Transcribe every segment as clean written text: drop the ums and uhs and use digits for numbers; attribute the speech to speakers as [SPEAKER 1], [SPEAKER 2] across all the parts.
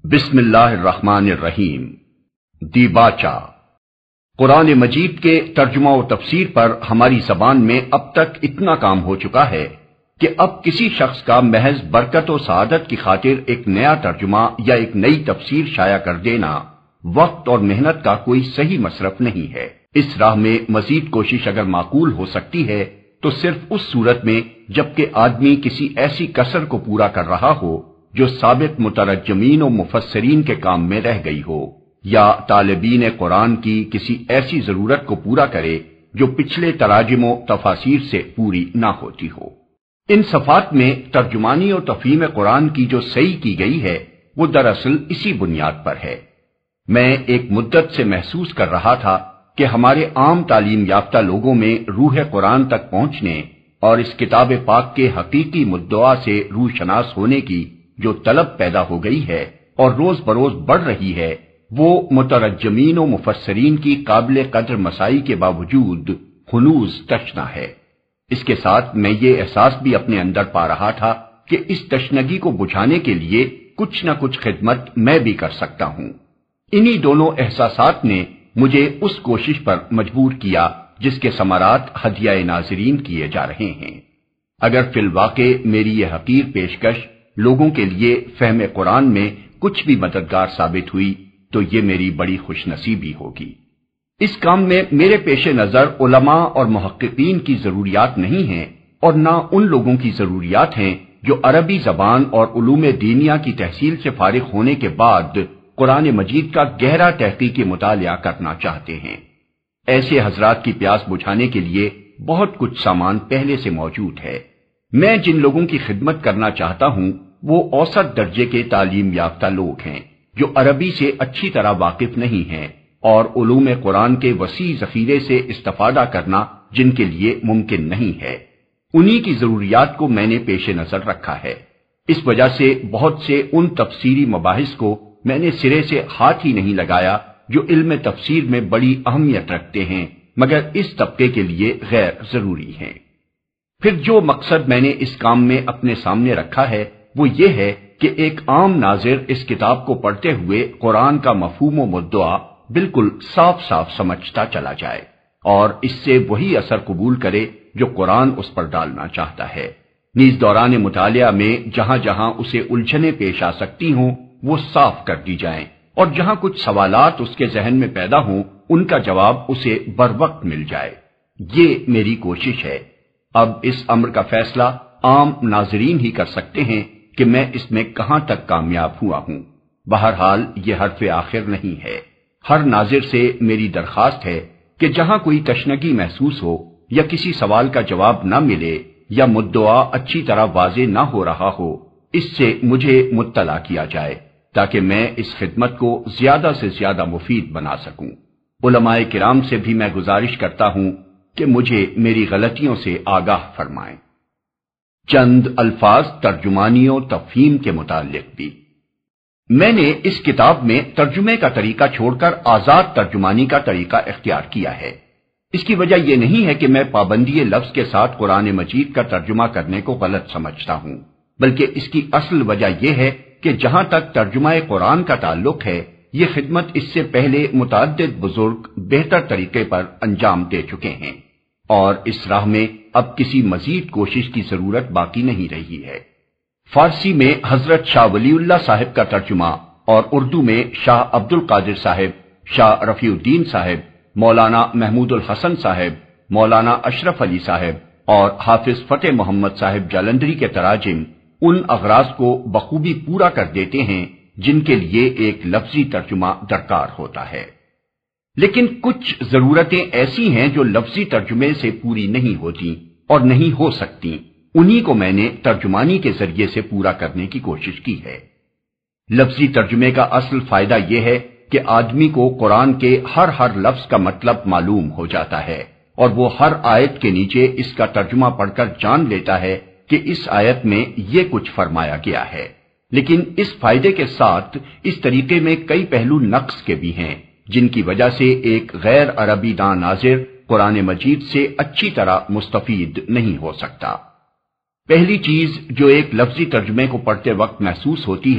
[SPEAKER 1] بسم اللہ الرحمن الرحیم۔ دیباچہ قرآن مجید کے ترجمہ و تفسیر پر ہماری زبان میں اب تک اتنا کام ہو چکا ہے کہ اب کسی شخص کا محض برکت و سعادت کی خاطر ایک نیا ترجمہ یا ایک نئی تفسیر شائع کر دینا وقت اور محنت کا کوئی صحیح مصرف نہیں ہے۔ اس راہ میں مزید کوشش اگر معقول ہو سکتی ہے تو صرف اس صورت میں جبکہ آدمی کسی ایسی کسر کو پورا کر رہا ہو جو سابق مترجمین و مفسرین کے کام میں رہ گئی ہو، یا طالبین قرآن کی کسی ایسی ضرورت کو پورا کرے جو پچھلے تراجم و تفاسیر سے پوری نہ ہوتی ہو۔ ان صفات میں ترجمانی و تفہیم قرآن کی جو صحیح کی گئی ہے وہ دراصل اسی بنیاد پر ہے۔ میں ایک مدت سے محسوس کر رہا تھا کہ ہمارے عام تعلیم یافتہ لوگوں میں روح قرآن تک پہنچنے اور اس کتاب پاک کے حقیقی مدعا سے روح شناس ہونے کی جو طلب پیدا ہو گئی ہے اور روز بروز بڑھ رہی ہے، وہ مترجمین و مفسرین کی قابل قدر مسائی کے باوجود ہنوز تشنا ہے۔ اس کے ساتھ میں یہ احساس بھی اپنے اندر پا رہا تھا کہ اس تشنگی کو بجھانے کے لیے کچھ نہ کچھ خدمت میں بھی کر سکتا ہوں۔ انہی دونوں احساسات نے مجھے اس کوشش پر مجبور کیا جس کے ثمرات ہدیہ ناظرین کیے جا رہے ہیں۔ اگر فی الواقع میری یہ حقیر پیشکش لوگوں کے لیے فہم قرآن میں کچھ بھی مددگار ثابت ہوئی تو یہ میری بڑی خوش نصیبی ہوگی۔ اس کام میں میرے پیش نظر علماء اور محققین کی ضروریات نہیں ہیں اور نہ ان لوگوں کی ضروریات ہیں جو عربی زبان اور علوم دینیہ کی تحصیل سے فارغ ہونے کے بعد قرآن مجید کا گہرا تحقیقی مطالعہ کرنا چاہتے ہیں۔ ایسے حضرات کی پیاس بجھانے کے لیے بہت کچھ سامان پہلے سے موجود ہے۔ میں جن لوگوں کی خدمت کرنا چاہتا ہوں وہ اوسط درجے کے تعلیم یافتہ لوگ ہیں جو عربی سے اچھی طرح واقف نہیں ہیں اور علوم قرآن کے وسیع ذخیرے سے استفادہ کرنا جن کے لیے ممکن نہیں ہے۔ انہی کی ضروریات کو میں نے پیش نظر رکھا ہے۔ اس وجہ سے بہت سے ان تفسیری مباحث کو میں نے سرے سے ہاتھ ہی نہیں لگایا جو علم تفسیر میں بڑی اہمیت رکھتے ہیں مگر اس طبقے کے لیے غیر ضروری ہیں۔ پھر جو مقصد میں نے اس کام میں اپنے سامنے رکھا ہے وہ یہ ہے کہ ایک عام ناظر اس کتاب کو پڑھتے ہوئے قرآن کا مفہوم و مدعا بالکل صاف صاف سمجھتا چلا جائے اور اس سے وہی اثر قبول کرے جو قرآن اس پر ڈالنا چاہتا ہے۔ نیز دوران مطالعہ میں جہاں جہاں اسے الجھنیں پیش آ سکتی ہوں وہ صاف کر دی جائیں اور جہاں کچھ سوالات اس کے ذہن میں پیدا ہوں ان کا جواب اسے بروقت مل جائے۔ یہ میری کوشش ہے۔ اب اس امر کا فیصلہ عام ناظرین ہی کر سکتے ہیں کہ میں اس میں کہاں تک کامیاب ہوا ہوں۔ بہرحال یہ حرف آخر نہیں ہے۔ ہر ناظر سے میری درخواست ہے کہ جہاں کوئی تشنگی محسوس ہو یا کسی سوال کا جواب نہ ملے یا مدعا اچھی طرح واضح نہ ہو رہا ہو، اس سے مجھے مطلع کیا جائے تاکہ میں اس خدمت کو زیادہ سے زیادہ مفید بنا سکوں۔ علماء کرام سے بھی میں گزارش کرتا ہوں کہ مجھے میری غلطیوں سے آگاہ فرمائیں۔ چند الفاظ ترجمانی و تفہیم کے متعلق بھی۔ میں نے اس کتاب میں ترجمے کا طریقہ چھوڑ کر آزاد ترجمانی کا طریقہ اختیار کیا ہے۔ اس کی وجہ یہ نہیں ہے کہ میں پابندی لفظ کے ساتھ قرآن مجید کا ترجمہ کرنے کو غلط سمجھتا ہوں، بلکہ اس کی اصل وجہ یہ ہے کہ جہاں تک ترجمہ قرآن کا تعلق ہے یہ خدمت اس سے پہلے متعدد بزرگ بہتر طریقے پر انجام دے چکے ہیں اور اس راہ میں اب کسی مزید کوشش کی ضرورت باقی نہیں رہی ہے۔ فارسی میں حضرت شاہ ولی اللہ صاحب کا ترجمہ اور اردو میں شاہ عبد القادر صاحب، شاہ رفیع الدین صاحب، مولانا محمود الحسن صاحب، مولانا اشرف علی صاحب اور حافظ فتح محمد صاحب جالندری کے تراجم ان اغراض کو بخوبی پورا کر دیتے ہیں جن کے لیے ایک لفظی ترجمہ درکار ہوتا ہے، لیکن کچھ ضرورتیں ایسی ہیں جو لفظی ترجمے سے پوری نہیں ہوتی اور نہیں ہو سکتی، انہی کو میں نے ترجمانی کے ذریعے سے پورا کرنے کی کوشش کی ہے۔ لفظی ترجمے کا اصل فائدہ یہ ہے کہ آدمی کو قرآن کے ہر لفظ کا مطلب معلوم ہو جاتا ہے اور وہ ہر آیت کے نیچے اس کا ترجمہ پڑھ کر جان لیتا ہے کہ اس آیت میں یہ کچھ فرمایا گیا ہے۔ لیکن اس فائدے کے ساتھ اس طریقے میں کئی پہلو نقص کے بھی ہیں جن کی وجہ سے ایک غیر عربی داں ناظر قرآن مجید سے اچھی طرح مستفید نہیں ہو سکتا۔ پہلی چیز جو ایک لفظی ترجمے کو پڑھتے وقت محسوس ہوتی ہے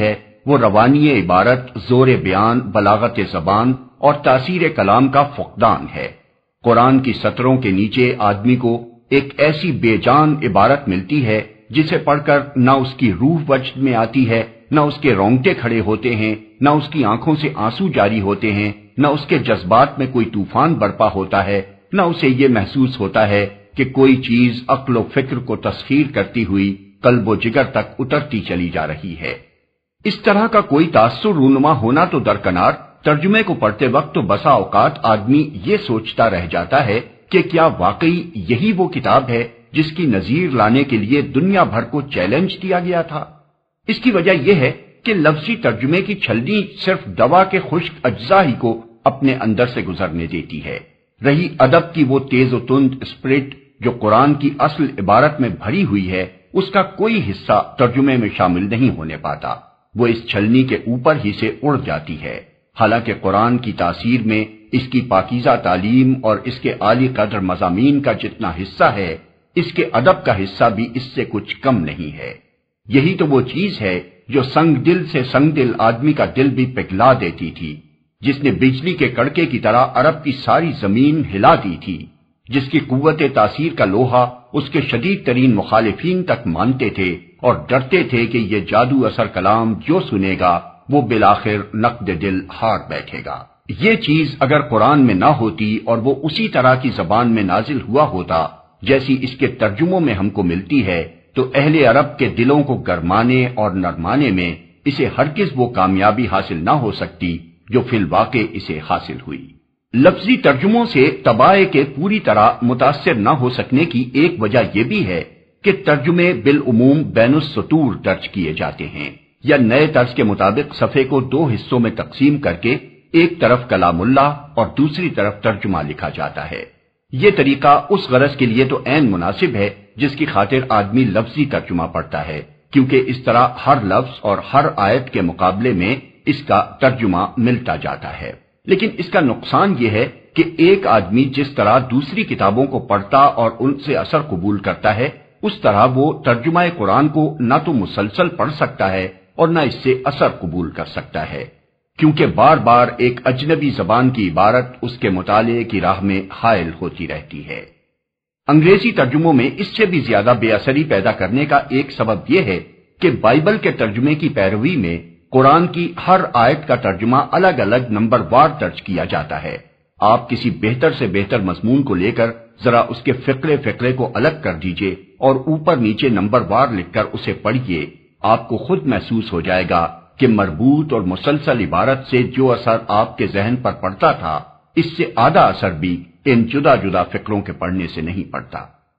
[SPEAKER 1] وہ روانی عبارت، زور بیان، بلاغت زبان اور تاثیر کلام کا فقدان ہے۔ قرآن کی سطروں کے نیچے آدمی کو ایک ایسی بے جان عبارت ملتی ہے جسے پڑھ کر نہ اس کی روح وجد میں آتی ہے، نہ اس کے رونگٹے کھڑے ہوتے ہیں، نہ اس کی آنکھوں سے آنسو جاری ہوتے ہیں، نہ اس کے جذبات میں کوئی طوفان برپا ہوتا ہے، نہ اسے یہ محسوس ہوتا ہے کہ کوئی چیز عقل و فکر کو تسخیر کرتی ہوئی قلب و جگر تک اترتی چلی جا رہی ہے۔ اس طرح کا کوئی تاثر رونما ہونا تو درکنار، ترجمے کو پڑھتے وقت تو بسا اوقات آدمی یہ سوچتا رہ جاتا ہے کہ کیا واقعی یہی وہ کتاب ہے جس کی نظیر لانے کے لیے دنیا بھر کو چیلنج دیا گیا تھا؟ اس کی وجہ یہ ہے کہ لفظی ترجمے کی چھلنی صرف دوا کے خشک اجزاء ہی کو اپنے اندر سے گزرنے دیتی ہے۔ رہی ادب کی وہ تیز و تند اسپرٹ جو قرآن کی اصل عبارت میں بھری ہوئی ہے، اس کا کوئی حصہ ترجمے میں شامل نہیں ہونے پاتا، وہ اس چھلنی کے اوپر ہی سے اڑ جاتی ہے۔ حالانکہ قرآن کی تاثیر میں اس کی پاکیزہ تعلیم اور اس کے عالی قدر مضامین کا جتنا حصہ ہے، اس کے ادب کا حصہ بھی اس سے کچھ کم نہیں ہے۔ یہی تو وہ چیز ہے جو سنگ دل سے سنگ دل آدمی کا دل بھی پگھلا دیتی تھی، جس نے بجلی کے کڑکے کی طرح عرب کی ساری زمین ہلا دی تھی، جس کی قوت تاثیر کا لوہا اس کے شدید ترین مخالفین تک مانتے تھے اور ڈرتے تھے کہ یہ جادو اثر کلام جو سنے گا وہ بالآخر نقد دل ہار بیٹھے گا۔ یہ چیز اگر قرآن میں نہ ہوتی اور وہ اسی طرح کی زبان میں نازل ہوا ہوتا جیسی اس کے ترجموں میں ہم کو ملتی ہے، تو اہل عرب کے دلوں کو گرمانے اور نرمانے میں اسے ہرگز وہ کامیابی حاصل نہ ہو سکتی جو فی الواقع اسے حاصل ہوئی۔ لفظی ترجموں سے طبائع کے پوری طرح متاثر نہ ہو سکنے کی ایک وجہ یہ بھی ہے کہ ترجمے بالعموم بین السطور درج کیے جاتے ہیں، یا نئے طرز کے مطابق صفحے کو دو حصوں میں تقسیم کر کے ایک طرف کلام اللہ اور دوسری طرف ترجمہ لکھا جاتا ہے۔ یہ طریقہ اس غرض کے لیے تو عین مناسب ہے جس کی خاطر آدمی لفظی ترجمہ پڑھتا ہے، کیونکہ اس طرح ہر لفظ اور ہر آیت کے مقابلے میں اس کا ترجمہ ملتا جاتا ہے۔ لیکن اس کا نقصان یہ ہے کہ ایک آدمی جس طرح دوسری کتابوں کو پڑھتا اور ان سے اثر قبول کرتا ہے، اس طرح وہ ترجمہ قرآن کو نہ تو مسلسل پڑھ سکتا ہے اور نہ اس سے اثر قبول کر سکتا ہے، کیونکہ بار بار ایک اجنبی زبان کی عبارت اس کے مطالعے کی راہ میں حائل ہوتی رہتی ہے۔ انگریزی ترجموں میں اس سے بھی زیادہ بے اثری پیدا کرنے کا ایک سبب یہ ہے کہ بائبل کے ترجمے کی پیروی میں قرآن کی ہر آیت کا ترجمہ الگ الگ نمبر وار درج کیا جاتا ہے۔ آپ کسی بہتر سے بہتر مضمون کو لے کر ذرا اس کے فقرے فقرے کو الگ کر دیجئے اور اوپر نیچے نمبر وار لکھ کر اسے پڑھیے، آپ کو خود محسوس ہو جائے گا کہ مربوط اور مسلسل عبارت سے جو اثر آپ کے ذہن پر پڑتا تھا، اس سے آدھا اثر بھی ان جدا جدا فقروں کے پڑھنے سے نہیں پڑتا۔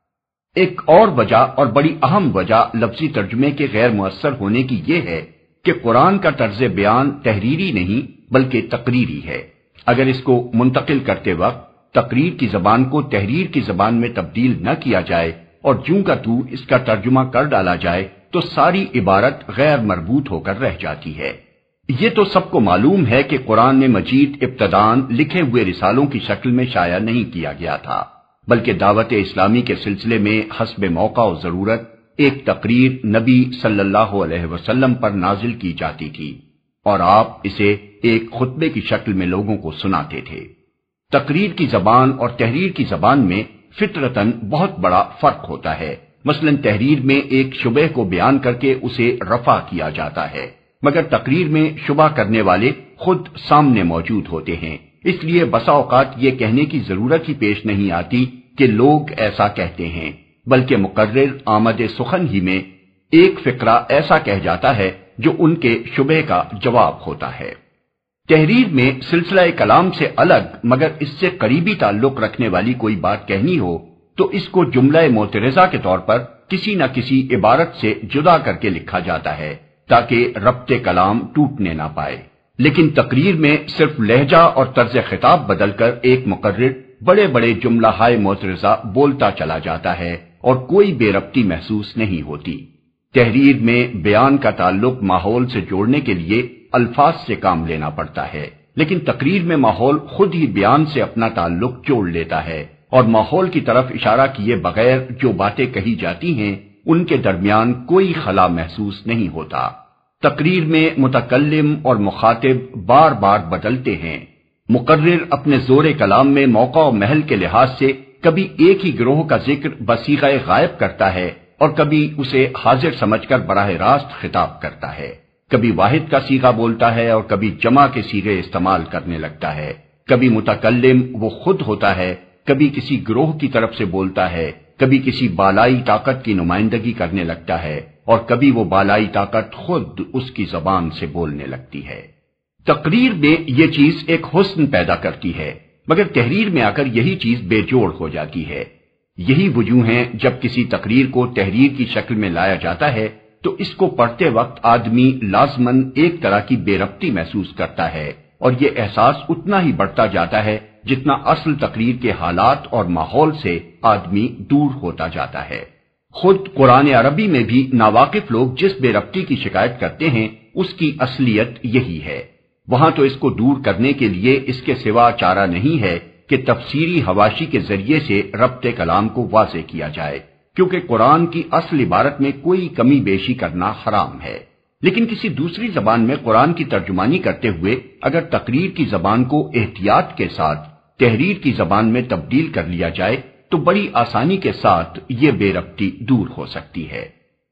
[SPEAKER 1] ایک اور وجہ اور بڑی اہم وجہ لفظی ترجمے کے غیر مؤثر ہونے کی یہ ہے کہ قرآن کا طرز بیان تحریری نہیں بلکہ تقریری ہے۔ اگر اس کو منتقل کرتے وقت تقریر کی زبان کو تحریر کی زبان میں تبدیل نہ کیا جائے اور جوں کا تو اس کا ترجمہ کر ڈالا جائے تو ساری عبارت غیر مربوط ہو کر رہ جاتی ہے۔ یہ تو سب کو معلوم ہے کہ قرآن مجید ابتداً لکھے ہوئے رسالوں کی شکل میں شائع نہیں کیا گیا تھا، بلکہ دعوت اسلامی کے سلسلے میں حسب موقع و ضرورت ایک تقریر نبی صلی اللہ علیہ وسلم پر نازل کی جاتی تھی اور آپ اسے ایک خطبے کی شکل میں لوگوں کو سناتے تھے۔ تقریر کی زبان اور تحریر کی زبان میں فطرتاً بہت بڑا فرق ہوتا ہے۔ مثلا تحریر میں ایک شبہ کو بیان کر کے اسے رفع کیا جاتا ہے، مگر تقریر میں شبہ کرنے والے خود سامنے موجود ہوتے ہیں، اس لیے بسا اوقات یہ کہنے کی ضرورت ہی پیش نہیں آتی کہ لوگ ایسا کہتے ہیں، بلکہ مقرر آمد سخن ہی میں ایک فقرہ ایسا کہہ جاتا ہے جو ان کے شبہ کا جواب ہوتا ہے۔ تحریر میں سلسلہ کلام سے الگ مگر اس سے قریبی تعلق رکھنے والی کوئی بات کہنی ہو تو اس کو جملہ معترضہ کے طور پر کسی نہ کسی عبارت سے جدا کر کے لکھا جاتا ہے تاکہ ربط کلام ٹوٹنے نہ پائے۔ لیکن تقریر میں صرف لہجہ اور طرز خطاب بدل کر ایک مقرر بڑے بڑے جملہ ہائے معترضہ بولتا چلا جاتا ہے اور کوئی بے ربطی محسوس نہیں ہوتی۔ تحریر میں بیان کا تعلق ماحول سے جوڑنے کے لیے الفاظ سے کام لینا پڑتا ہے، لیکن تقریر میں ماحول خود ہی بیان سے اپنا تعلق جوڑ لیتا ہے اور ماحول کی طرف اشارہ کیے بغیر جو باتیں کہی جاتی ہیں ان کے درمیان کوئی خلا محسوس نہیں ہوتا۔ تقریر میں متکلم اور مخاطب بار بار بدلتے ہیں۔ مقرر اپنے زور کلام میں موقع و محل کے لحاظ سے کبھی ایک ہی گروہ کا ذکر بصیغہ غائب کرتا ہے اور کبھی اسے حاضر سمجھ کر براہ راست خطاب کرتا ہے۔ کبھی واحد کا صیغہ بولتا ہے اور کبھی جمع کے صیغے استعمال کرنے لگتا ہے۔ کبھی متکلم وہ خود ہوتا ہے، کبھی کسی گروہ کی طرف سے بولتا ہے، کبھی کسی بالائی طاقت کی نمائندگی کرنے لگتا ہے اور کبھی وہ بالائی طاقت خود اس کی زبان سے بولنے لگتی ہے۔ تقریر میں یہ چیز ایک حسن پیدا کرتی ہے، مگر تحریر میں آ کر یہی چیز بے جوڑ ہو جاتی ہے۔ یہی وجوہ ہیں جب کسی تقریر کو تحریر کی شکل میں لایا جاتا ہے تو اس کو پڑھتے وقت آدمی لازماً ایک طرح کی بے ربطی محسوس کرتا ہے، اور یہ احساس اتنا ہی بڑھتا جاتا ہے جتنا اصل تقریر کے حالات اور ماحول سے آدمی دور ہوتا جاتا ہے۔ خود قرآن عربی میں بھی ناواقف لوگ جس بے ربطی کی شکایت کرتے ہیں اس کی اصلیت یہی ہے۔ وہاں تو اس کو دور کرنے کے لیے اس کے سوا چارہ نہیں ہے کہ تفسیری حواشی کے ذریعے سے ربط کلام کو واضح کیا جائے، کیونکہ قرآن کی اصل عبارت میں کوئی کمی بیشی کرنا حرام ہے۔ لیکن کسی دوسری زبان میں قرآن کی ترجمانی کرتے ہوئے اگر تقریر کی زبان کو احتیاط کے ساتھ تحریر کی زبان میں تبدیل کر لیا جائے تو بڑی آسانی کے ساتھ یہ بے ربطی دور ہو سکتی ہے۔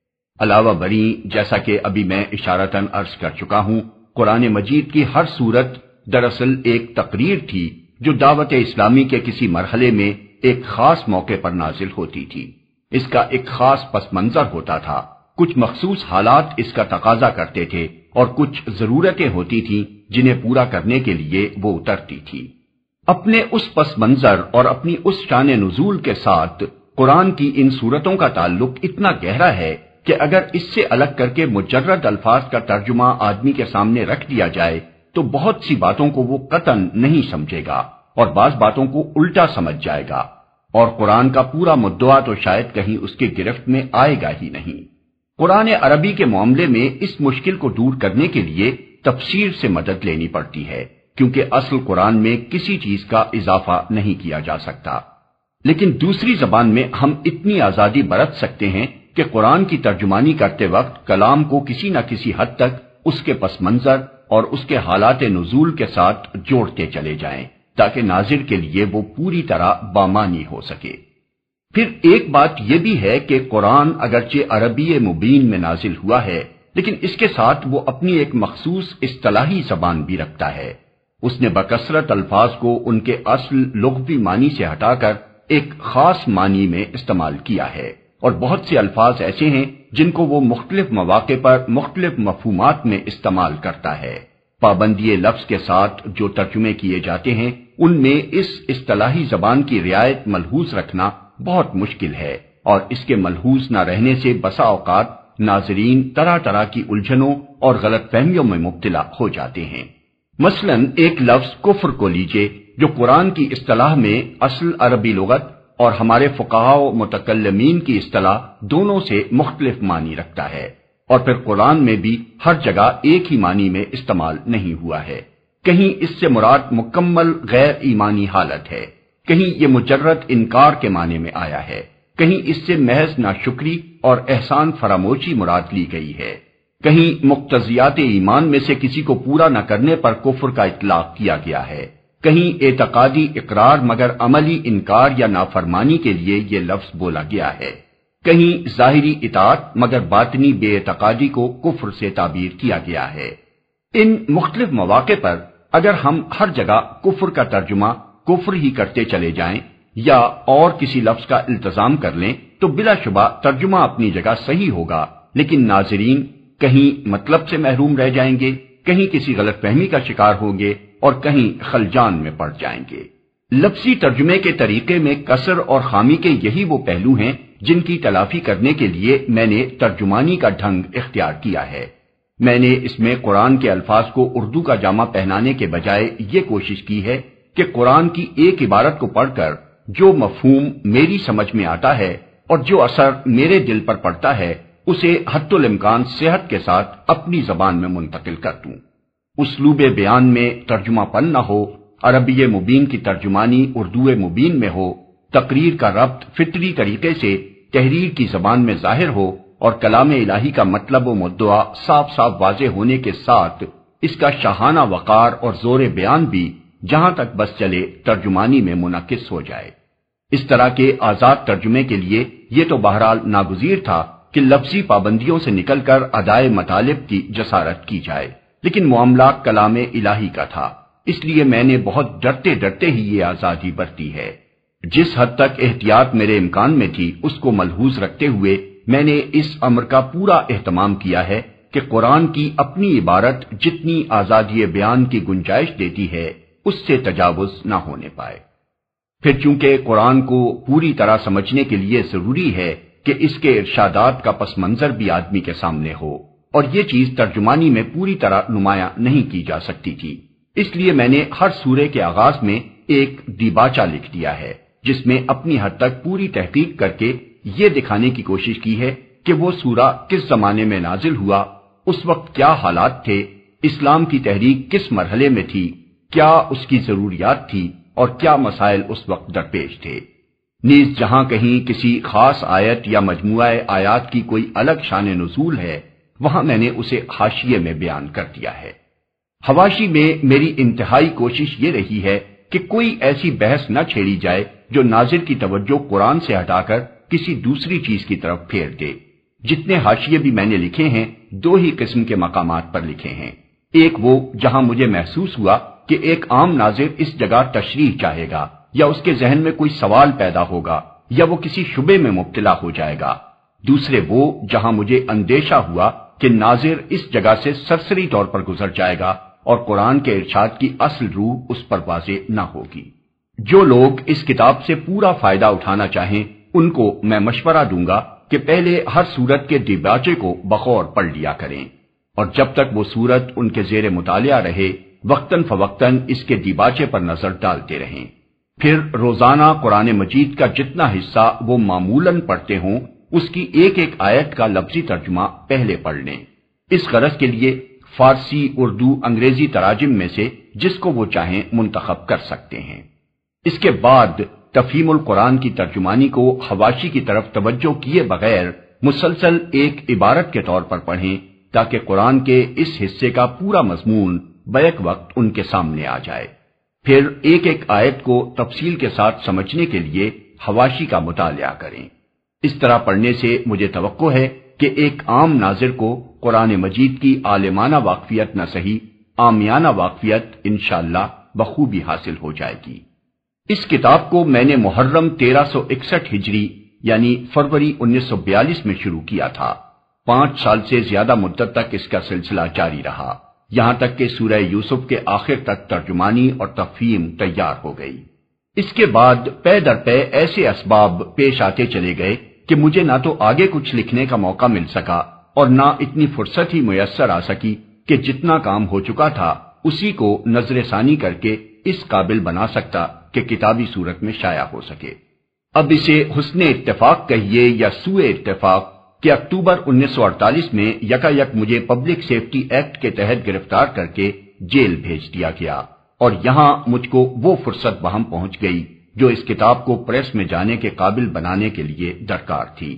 [SPEAKER 1] علاوہ بری جیسا کہ ابھی میں اشارتاً عرض کر چکا ہوں، قرآن مجید کی ہر سورت دراصل ایک تقریر تھی جو دعوت اسلامی کے کسی مرحلے میں ایک خاص موقع پر نازل ہوتی تھی۔ اس کا ایک خاص پس منظر ہوتا تھا، کچھ مخصوص حالات اس کا تقاضا کرتے تھے اور کچھ ضرورتیں ہوتی تھیں جنہیں پورا کرنے کے لیے وہ اترتی تھی۔ اپنے اس پس منظر اور اپنی اس شان نزول کے ساتھ قرآن کی ان صورتوں کا تعلق اتنا گہرا ہے کہ اگر اس سے الگ کر کے مجرد الفاظ کا ترجمہ آدمی کے سامنے رکھ دیا جائے تو بہت سی باتوں کو وہ قطعاً نہیں سمجھے گا اور بعض باتوں کو الٹا سمجھ جائے گا، اور قرآن کا پورا مدعا تو شاید کہیں اس کے گرفت میں آئے گا ہی نہیں۔ قرآن عربی کے معاملے میں اس مشکل کو دور کرنے کے لیے تفسیر سے مدد لینی پڑتی ہے، کیونکہ اصل قرآن میں کسی چیز کا اضافہ نہیں کیا جا سکتا۔ لیکن دوسری زبان میں ہم اتنی آزادی برت سکتے ہیں کہ قرآن کی ترجمانی کرتے وقت کلام کو کسی نہ کسی حد تک اس کے پس منظر اور اس کے حالات نزول کے ساتھ جوڑتے چلے جائیں تاکہ ناظر کے لیے وہ پوری طرح بامانی ہو سکے۔ پھر ایک بات یہ بھی ہے کہ قرآن اگرچہ عربی مبین میں نازل ہوا ہے لیکن اس کے ساتھ وہ اپنی ایک مخصوص اصطلاحی زبان بھی رکھتا ہے۔ اس نے بکثرت الفاظ کو ان کے اصل لغوی معنی سے ہٹا کر ایک خاص معنی میں استعمال کیا ہے، اور بہت سے الفاظ ایسے ہیں جن کو وہ مختلف مواقع پر مختلف مفہومات میں استعمال کرتا ہے۔ پابندی لفظ کے ساتھ جو ترجمے کیے جاتے ہیں ان میں اس اصطلاحی زبان کی رعایت ملحوظ رکھنا بہت مشکل ہے، اور اس کے ملحوظ نہ رہنے سے بسا اوقات ناظرین طرح طرح کی الجھنوں اور غلط فہمیوں میں مبتلا ہو جاتے ہیں۔ مثلا ایک لفظ کفر کو لیجئے جو قرآن کی اصطلاح میں اصل عربی لغت اور ہمارے فقہاء و متکلمین کی اصطلاح دونوں سے مختلف معنی رکھتا ہے، اور پھر قرآن میں بھی ہر جگہ ایک ہی معنی میں استعمال نہیں ہوا ہے۔ کہیں اس سے مراد مکمل غیر ایمانی حالت ہے، کہیں یہ مجرد انکار کے معنی میں آیا ہے، کہیں اس سے محض ناشکری اور احسان فراموشی مراد لی گئی ہے، کہیں مقتضیات ایمان میں سے کسی کو پورا نہ کرنے پر کفر کا اطلاق کیا گیا ہے، کہیں اعتقادی اقرار مگر عملی انکار یا نافرمانی کے لیے یہ لفظ بولا گیا ہے، کہیں ظاہری اطاعت مگر باطنی بے اعتقادی کو کفر سے تعبیر کیا گیا ہے۔ ان مختلف مواقع پر اگر ہم ہر جگہ کفر کا ترجمہ کفر ہی کرتے چلے جائیں یا اور کسی لفظ کا التزام کر لیں تو بلا شبہ ترجمہ اپنی جگہ صحیح ہوگا، لیکن ناظرین کہیں مطلب سے محروم رہ جائیں گے، کہیں کسی غلط فہمی کا شکار ہوں گے اور کہیں خلجان میں پڑ جائیں گے۔ لفظی ترجمے کے طریقے میں کسر اور خامی کے یہی وہ پہلو ہیں جن کی تلافی کرنے کے لیے میں نے ترجمانی کا ڈھنگ اختیار کیا ہے۔ میں نے اس میں قرآن کے الفاظ کو اردو کا جامہ پہنانے کے بجائے یہ کوشش کی ہے کہ قرآن کی ایک عبارت کو پڑھ کر جو مفہوم میری سمجھ میں آتا ہے اور جو اثر میرے دل پر پڑتا ہے اسے حتی الامکان صحت کے ساتھ اپنی زبان میں منتقل کر دوں۔ اسلوب بیان میں ترجمہ پن نہ ہو، عربی مبین کی ترجمانی اردو مبین میں ہو، تقریر کا ربط فطری طریقے سے تحریر کی زبان میں ظاہر ہو اور کلام الہی کا مطلب و مدعا صاف صاف واضح ہونے کے ساتھ اس کا شاہانہ وقار اور زور بیان بھی جہاں تک بس چلے ترجمانی میں منعکس ہو جائے۔ اس طرح کے آزاد ترجمے کے لیے یہ تو بہرحال ناگزیر تھا کہ لفظی پابندیوں سے نکل کر ادائے مطالب کی جسارت کی جائے، لیکن معاملہ کلام الہی کا تھا، اس لیے میں نے بہت ڈرتے ڈرتے ہی یہ آزادی برتی ہے۔ جس حد تک احتیاط میرے امکان میں تھی اس کو ملحوظ رکھتے ہوئے میں نے اس امر کا پورا اہتمام کیا ہے کہ قرآن کی اپنی عبارت جتنی آزادی بیان کی گنجائش دیتی ہے اس سے تجاوز نہ ہونے پائے۔ پھر چونکہ قرآن کو پوری طرح سمجھنے کے لیے ضروری ہے کہ اس کے ارشادات کا پس منظر بھی آدمی کے سامنے ہو، اور یہ چیز ترجمانی میں پوری طرح نمایاں نہیں کی جا سکتی تھی، اس لیے میں نے ہر سورے کے آغاز میں ایک دیباچہ لکھ دیا ہے جس میں اپنی حد تک پوری تحقیق کر کے یہ دکھانے کی کوشش کی ہے کہ وہ سورہ کس زمانے میں نازل ہوا، اس وقت کیا حالات تھے، اسلام کی تحریک کس مرحلے میں تھی، کیا اس کی ضروریات تھی اور کیا مسائل اس وقت درپیش تھے۔ نیز جہاں کہیں کسی خاص آیت یا مجموعہ آیات کی کوئی الگ شان نزول ہے وہاں میں نے اسے حاشیے میں بیان کر دیا ہے۔ حواشی میں میری انتہائی کوشش یہ رہی ہے کہ کوئی ایسی بحث نہ چھیڑی جائے جو ناظر کی توجہ قرآن سے ہٹا کر کسی دوسری چیز کی طرف پھیر دے۔ جتنے حاشیے بھی میں نے لکھے ہیں دو ہی قسم کے مقامات پر لکھے ہیں، ایک وہ جہاں مجھے محسوس ہوا کہ ایک عام ناظر اس جگہ تشریح چاہے گا یا اس کے ذہن میں کوئی سوال پیدا ہوگا یا وہ کسی شبے میں مبتلا ہو جائے گا، دوسرے وہ جہاں مجھے اندیشہ ہوا کہ ناظر اس جگہ سے سرسری طور پر گزر جائے گا اور قرآن کے ارشاد کی اصل روح اس پر واضح نہ ہوگی۔ جو لوگ اس کتاب سے پورا فائدہ اٹھانا چاہیں ان کو میں مشورہ دوں گا کہ پہلے ہر سورت کے دیباچے کو بغور پڑھ لیا کریں، اور جب تک وہ سورت ان کے زیر مطالعہ رہے وقتاً فوقتاً اس کے دیباچے پر نظر ڈالتے رہیں۔ پھر روزانہ قرآن مجید کا جتنا حصہ وہ معمولاً پڑھتے ہوں اس کی ایک ایک آیت کا لفظی ترجمہ پہلے پڑھ لیں۔ اس غرض کے لیے فارسی، اردو، انگریزی تراجم میں سے جس کو وہ چاہیں منتخب کر سکتے ہیں۔ اس کے بعد تفہیم القرآن کی ترجمانی کو حواشی کی طرف توجہ کیے بغیر مسلسل ایک عبارت کے طور پر پڑھیں تاکہ قرآن کے اس حصے کا پورا مضمون بیک وقت ان کے سامنے آ جائے۔ پھر ایک ایک آیت کو تفصیل کے ساتھ سمجھنے کے لیے حواشی کا مطالعہ کریں۔ اس طرح پڑھنے سے مجھے توقع ہے کہ ایک عام ناظر کو قرآن مجید کی عالمانہ واقفیت نہ صحیح عامیانہ واقفیت انشاءاللہ بخوبی حاصل ہو جائے گی۔ اس کتاب کو میں نے محرم 1361 ہجری یعنی فروری 1942 میں شروع کیا تھا۔ 5 سال سے زیادہ مدت تک اس کا سلسلہ جاری رہا، یہاں تک کہ سورہ یوسف کے آخر تک ترجمانی اور تفہیم تیار ہو گئی۔ اس کے بعد پے در پے ایسے اسباب پیش آتے چلے گئے کہ مجھے نہ تو آگے کچھ لکھنے کا موقع مل سکا اور نہ اتنی فرصت ہی میسر آ سکی کہ جتنا کام ہو چکا تھا اسی کو نظر ثانی کر کے اس قابل بنا سکتا کہ کتابی صورت میں شائع ہو سکے۔ اب اسے حسن اتفاق کہیے یا سوء اتفاق کہ اکتوبر 1948 میں یکایک مجھے پبلک سیفٹی ایکٹ کے تحت گرفتار کر کے جیل بھیج دیا گیا، اور یہاں مجھ کو وہ فرصت بہم پہنچ گئی جو اس کتاب کو پریس میں جانے کے قابل بنانے کے لیے درکار تھی۔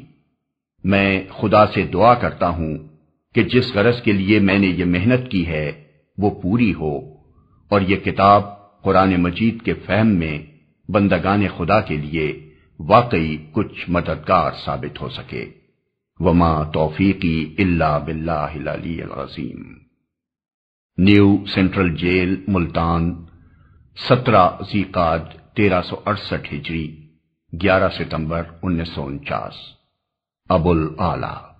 [SPEAKER 1] میں خدا سے دعا کرتا ہوں کہ جس غرض کے لیے میں نے یہ محنت کی ہے وہ پوری ہو اور یہ کتاب قرآن مجید کے فہم میں بندگان خدا کے لیے واقعی کچھ مددگار ثابت ہو سکے۔ وما توفیقی الا باللہ العلی العظیم۔ نیو سینٹرل جیل ملتان، 17 ذیقعد 1368 ہجری، 11 ستمبر 1949۔ ابو الاعلی۔